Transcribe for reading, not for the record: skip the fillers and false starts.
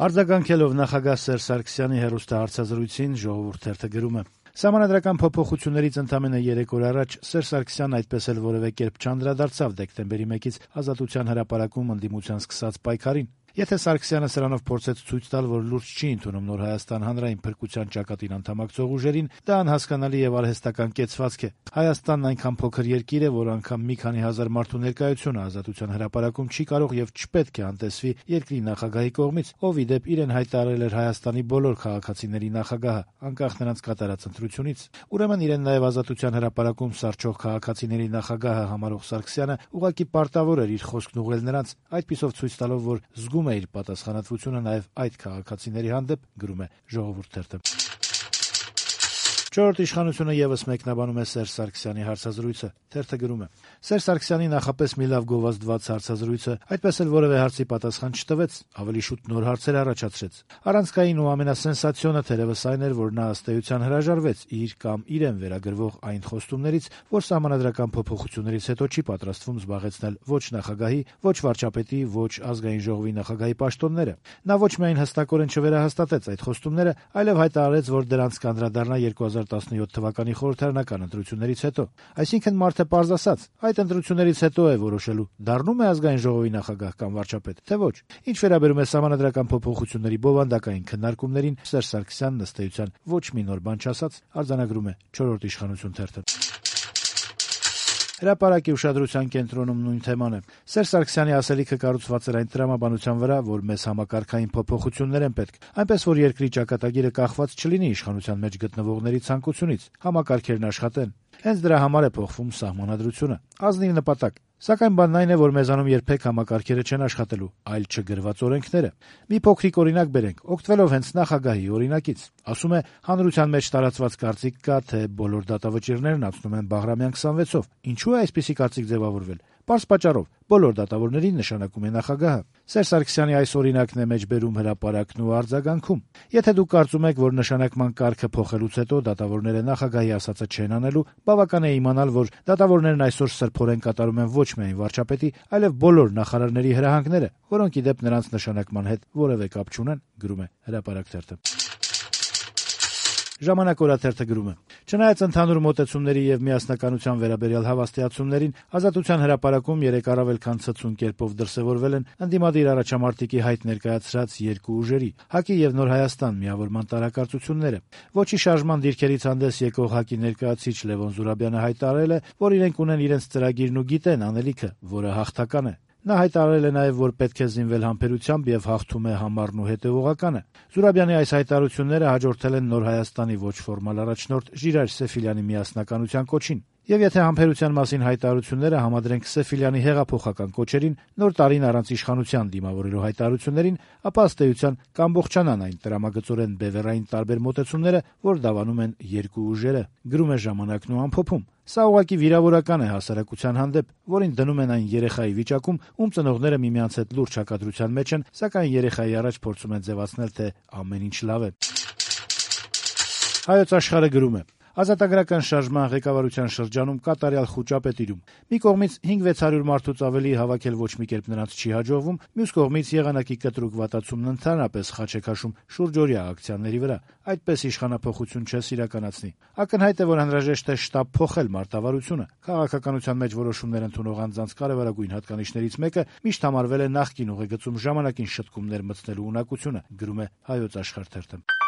Արձագանքելով նախագահ Սերժ Սարգսյանի հեռուստահարցազրույցին «Ժողովուրդ» թերթը գրում է. «Սահմանադրական փոփոխություններից ընդամենը 3 օր առաջ Սերժ Սարգսյանն այդպես էլ որևէ կերպ չանդրադարձավ դեկտեմբերի 1-ից Ազատության հրապարակում ընդդիմության սկսած պայքարին։ Եթե Սարգսյանը սրանով փորձեց ցույց տալ, որ լուրջ չի ընդունում Նոր Հայաստան հանրային փրկության ճակատին անդամակցող ուժերին, դա անհասկանալի եւ արհեստական կեցվածք է։ Հայաստանն այնքան փոքր երկիր է, որ անգամ մի քանի հազար մարդու ներկայությունը Ազատության հրապարակում չի կարող եւ չպետք է անտեսվի երկրի նախագահի կողմից, ով ի դեպ իրեն հայտարարել էր Հայաստանի բոլոր քաղաքացիների նախագահը, անկախ նրանց կատարած ընտրությունից։ Ուրեմն իրեն նաեւ Ազատության հրապարակում սարչող քաղաքացիների նախագահը համարող Սարգսյանը ուղղակի պարտավոր էր իր խոսքն ուղղել նրանց, այդպիսով ցույց տալով, որ զգում է իր պատասխանատվությունը նաև այդ քաղաքացիների հանդեպ», գրում է «Ժողովուրդ» թերթը։ «Չորրորդ իշխանությունը» եւս մեկնաբանում է Սերժ Սարգսյանի հարցազրույցը։ Թերթը գրում է. «Սերժ Սարգսյանի նախապես մի լավ գովազդված հարցազրույցը այդպես էլ որևէ հարցի պատասխան չտվեց, ավելի շուտ նոր հարցեր առաջացրեց։ Առանցքային ու ամենասենսացիոնը թերևս այն էր, որ նա ըստ էության հրաժարվեց իր կամ իրեն վերագրվող այն խոստումներից, որ սահմանադրական փոփոխություններից հետո չի պատրաստվում զբաղեցնել ոչ նախագահի, ոչ վարչապետի, ոչ ազգային ժողովի նախագահի պաշտոնները։ Նա ոչ միայն հստակորեն չվերահաստատեց այդ խոստումները, այլև հայտարարեց, որ դրանց կանդրադառնա 2017 թվականի խորհրդարանական ընտրություններից հետո։ Այսինքն մարդը պարզ ասաց, այդ ընտրություններից հետո է որոշելու՝ դառնում է ազգային ժողովի նախագահ կամ վարչապետ, թե ոչ։ Ինչ վերաբերում է սահմանադրական փոփոխությունների բովանդակային քննարկումներին, Սերժ Սարգսյանն ըստ էության ոչ մի նոր բան չասաց», արձանագրում է «Չորրորդ իշխանություն» թերթը։ Հրապարակի ուշադրության կենտրոնում նույն թեման է։ Սերժ Սարգսյանի ասելիքը կառուցված էր այն տրամաբանության վրա, որ մեզ համակարգային փոփոխություններ են պետք, այնպես որ երկրի ճակատագիրը կախված չլինի իշխանության մեջ գտնվողների ցանկությունից, համակարգերն աշխատեն։ Հենց դրա համար է փոխվում սահմանադրությունը։ Ազնիվ նպատակ։ Սակայն բանն այն է, որ մեզանում երբեք համակարգերը չեն աշխատելու, այլ չգրված օրենքները։ Մի փոքրիկ օրինակ բերենք, օգտվելով հենց նախագահի օրինակից։ Ասում է, հանրության մեջ տարածված կարծիք կա, թե բոլոր դատավճիռներն անցնում են Բաղրամյան 26-ով։ Ինչու է այսպիսի կարծիք ձևավորվել։ Պարզ պատճառով, բոլոր դատավորներին նշանակում է նախագահը։ Սերժ Սարգսյանի այս օրինակն է մեջբերում հրապարակն ու արձագանքում։ Եթե դուք կարծում եք, որ նշանակման կարգը փոխելուց հետո դատավորները նախագահի ասածը չեն անելու, բավական է իմանալ, որ դատավորներն այսօր սրբորեն կատարում են ոչ միայն վարչապետի, այլև բոլոր նախարարների հրահանգները, որոնք ի դեպ նրանց նշանակման հետ որևէ կապ չունեն, գրում է «Հրապարակ» թերթը։ «Ժամանակ» օրաթերթը գրում է. «Չնայած ընդհանուր մոտեցումների եւ միասնականության վերաբերյալ հավաստիացումներին, Ազատության հրապարակում երեկ առավել քան ցցուն կերպով դրսեւորվել են ընդդիմադիր առաջամարտիկի հայտ ներկայացրած երկու ուժերի՝ ՀԱԿ-ի եւ Նոր Հայաստան միավորման տարակարծությունները։ Ոչի շարժման դիրքերից հանդես եկող ՀԱԿ-ի ներկայացուցիչ Լևոն Զուրաբյանը հայտարարել է, որ իրենք ունեն իրենց ծրագիրն ու գիտեն անելիքը, որը հաղթական է։ Նա հայտարարել է նաև, որ պետք է զինվել համբերությամբ եւ հաղթում է համառն ու հետեւողականը։ Զուրաբյանի այս հայտարարությունները հաջորդել են Նոր Հայաստանի ոչ ֆորմալ առաջնորդ Ժիրայր Սեֆիլյանի միասնականության կոչին։ Եվ եթե համբերության մասին հայտարարությունները համադրենք Սեֆիլյանի հեղափոխական կոչերին, նոր տարին առանց իշխանության դիմավորելու հայտարարություններին, ապա ըստ էության կամբողջանան այն տրամագծորեն բևեռային տարբեր մոտեցումները, որ դավանում են երկու ուժերը, գրում է «Ժամանակն» ու ամփոփում։ Սա ուղղակի վիրավորական է հասարակության հանդեպ, որին դնում են այն երեխայի վիճակում, ում ծնողները միմյանց հետ լուրջ հակադրության մեջ են, սակայն երեխայի առաջ փորձում են ձևացնել, թե ամեն ինչ լավ է։ Հայոց Աշխարհը գրում է. Ազատագրական շարժման ղեկավարության շրջանում կատարյալ խուճապ է տիրում։ Մի կողմից 5-600 մարդուց ավելի հավաքել ոչ մի կերպ նրանց չի հաջողվում, մյուս կողմից եղանակի կտրուկ վատացումն ընդհանրապես խաչ է քաշում շուրջօրյա ակցիաների վրա։ Այդպես իշխանափոխություն չես իրականացնի։ Ակնհայտ է, որ անհրաժեշտ է շտապ փոխել մարտավարությունը։ Քաղաքականության մեջ որոշումներ ընդունող անձանց կարևորագույն հատկանիշներից մեկը միշտ համարվել է նախկին ուղեգծում ժամանակին շտկումներ մտցնելու ունակությունը, գրում է Հայոց Աշխարհ թերթը։